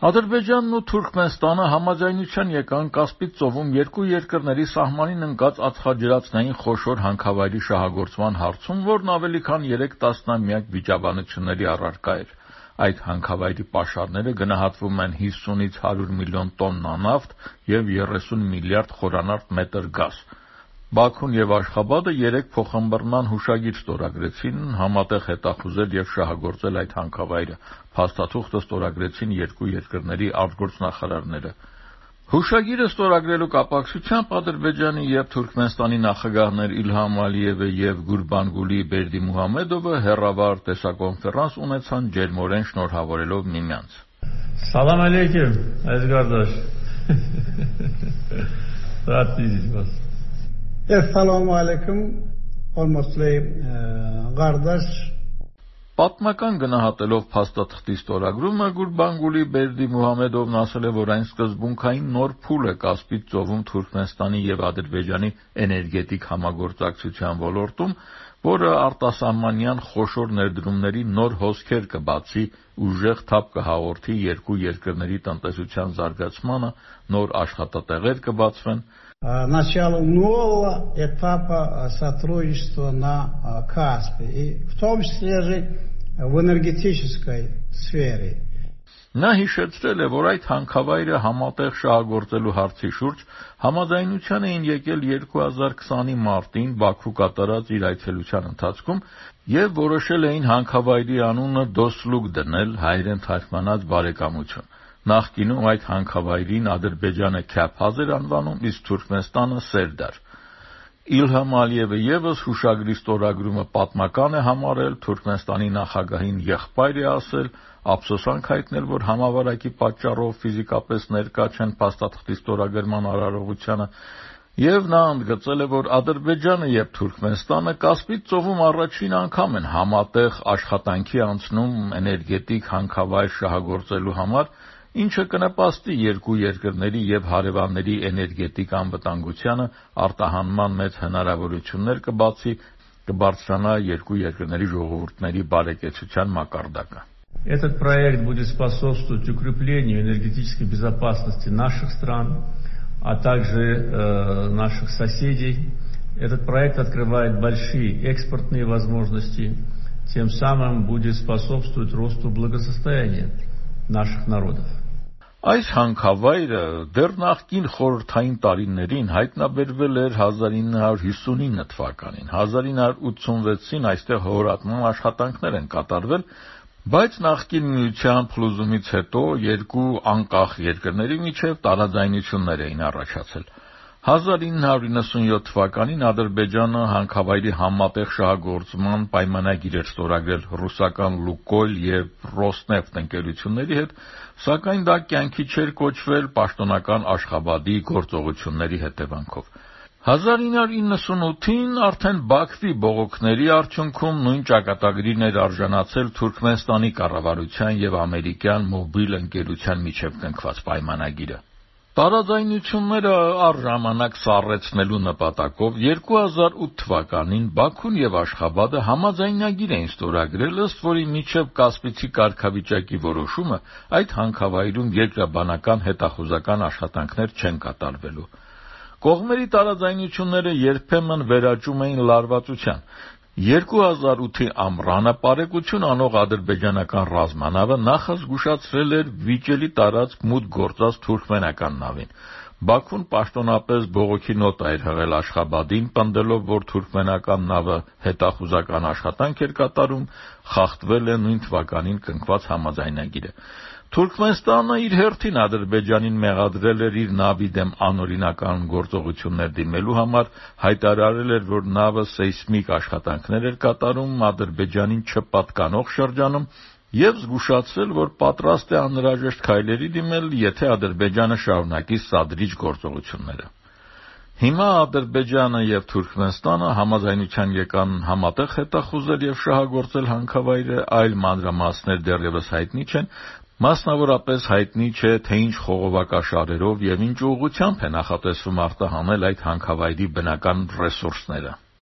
Ադրբեջանն ու Թուրքմենստանը համաձայնության եկան Կասպից ծովում երկու երկրների սահմանին ընկած ածխաջրածնային խոշոր հանքավայրի շահագործման հարցում, որն ավելի քան 3 տասնամյակ վիճաբանությունների առարկա էր։ Այդ հանքավայրի պաշարները գնահատվում են 50-ից 100 միլիոն տոննա նավթ և 30 միլիարդ խորանարդ մետր գազ։ Բաքուն և Աշխաբադը 3 փոխըմբռնման հուշագիր ստորագրեցին, համատեղ հետախուզել և շահագործել այդ հանքավայրը։ Փաստաթուղթը ստորագրեցին երկու երկրների արտգործնախարարները։ Հուշագիրը ստորագրելու կապակցությամբ Ադրբեջանի և Թուրքմենստանի նախագահներ Իլհամ Ալիևը և Գուրբանգուլի Բերդիմուհամեդովը հեռավար տեսակոնֆերանս ունեցան ջերմորեն շնորհավորելով միմյանց։ Սալամ ալեյքüm, aziz kardeş. Rad видеть вас. Assalamu alaikum, almost qardaş. Պատմական գնահատելով փաստաթղթի ստորագրումը, Գուրբանգուլի Բերդիմուհամեդովն ասել է, որ այն սկզբունքային նոր փուլ է Կասպից ծովում Թուրքմենստանի և Ադրբեջանի էներգետիկ համագործակցության ոլորտում, որը արտասահմանյան խոշոր ներդրումների նոր հոսքեր կբացի, ուժեղ թափ կհաղորդի երկու երկրների տնտեսության зարգացմանը, նոր աշխատատեղեր կբացվեն։ Начало нового этапа сотрудничества на Каспе, и в том числе же в энергетической сфере. Նա հիշեցրել է, որ այդ հանքավայրը համատեղ շահագործելու հարցի շուրջ համաձայնության էին եկել 2020-ի մարտին Բաքու կատարած իր այցելության ընթացքում և որոշել էին հանքավայրի անունը Դոսլուկ դնել, հայերեն թարգմանած բարեկամություն։ Նախկինում այդ հանքավայրին Ադրբեջանը Քյափհազ էր անվանում, իսկ Թուրքմենստանը Սերդար։ Իլհամ Ալիևը ևս հուշագրի ստորագրումը պատմական է համարել, Թուրքմենստանի նախագահին եղբայր է ասել, ափսոսանք հայտնել, որ համավարակի պատճառով ֆիզիկապես ներկա չեն փաստաթղթի ստորագրման արարողությանը, և նա ընդգծել է, որ Ադրբեջանը և Թուրքմենստանը Կասպից ծովում առաջին անգամ են համատեղ աշխատանքի անցնում էներգետիկ հանքավայր շահագործելու համար, ինչը կնպաստի երկու երկրների և հարևանների էներգետիկ անվտանգությանը, արտահանման մեծ հնարավորություններ կբացի, կբարձրանա երկու երկրների ժողովուրդների բարեկեցության մակարդակը։ Этот проект будет способствовать укреплению энергетической безопасности наших стран, а также наших соседей. Этот проект открывает большие экспортные возможности, тем самым будет способствовать росту благосостояния наших народов. Այս հանքավայրը դեռ նախկին խորհրդային տարիներին հայտնաբերվել էր 1959 թվականին։ 1986-ին այստեղ հորատման աշխատանքներ են կատարվել, բայց նախկին միության փլուզումից հետո երկու անկախ երկրների միջև տարաձայնություններ էին առաջացել։ 1997 թվականին Ադրբեջանը հանքավայրի համատեղ շահագործման պայմանագիր էր ստորագրել ռուսական Լուկոյլ և Ռոսնեֆտ ընկերությունների հետ, սակայն դա կյանքի չէր կոչվել պաշտոնական Աշխաբադի գործողությունների հետևանքով։ 1998-ին արդեն Բաքվի բողոքների արդյունքում նույն ճակատագրին էր արժանացել Թուրքմենստանի կառավարության և ամերիկյան մոբիլ ընկերության միջև կնքված պայմանագիրը։ Տարաձայնությունները առժամանակ սառեցնելու նպատակով 2008 թվականին Բաքուն և Աշխաբադը համաձայնագիր էին ստորագրել, ըստ որի մինչև Կասպիցի կարգավիճակի որոշումը այդ հանքավայրում երկրաբանական հետախուզական աշխատանքներ չեն կատարվելու։ Կողմերի տարաձայնությունները երբեմն վերաճում էին լարվածության։ 2008-ի ամռանը պարեկություն անող ադրբեջանական ռազմանավը նախազգուշացրել էր վիճելի տարածք մուտք գործած թուրքմենական նավին։ Բաքուն պաշտոնապես բողոքի նոտա էր հղել Աշխաբադին, պնդելով, որ թուրքմենական նավը հետախուզական աշխատանք էր կատարում, խախտվել է նույն թվականին կնքված համաձայնագիրը։ Թուրքմենստանը իր հերթին Ադրբեջանին մեղադրել էր իր նավի դեմ անօրինական գործողություններ դիմելու համար, հայտարարել էր, որ նավը սեյսմիկ աշխատանքներ էր կատարում Ադրբեջանին չպատկանող շրջանում և զգուշացրել, որ պատրաստ է անհրաժեշտ քայլերի դիմել, եթե Ադրբեջանը շարունակի սադրիչ գործողությունները։ Հիմա Ադրբեջանը և Թուրքմենստանը համաձայնության եկան համատեղ հետախուզել և շահագործել հանքավայրը, այլ մանրամասներ դեռևս հայտնի չեն, մասնավորապես հայտնի չէ, թե ինչ խողովակաշարերով և ինչ ուղղությամբ է նախատեսվում արտահանել այդ հանքավայրի բնական ռեսուրսները։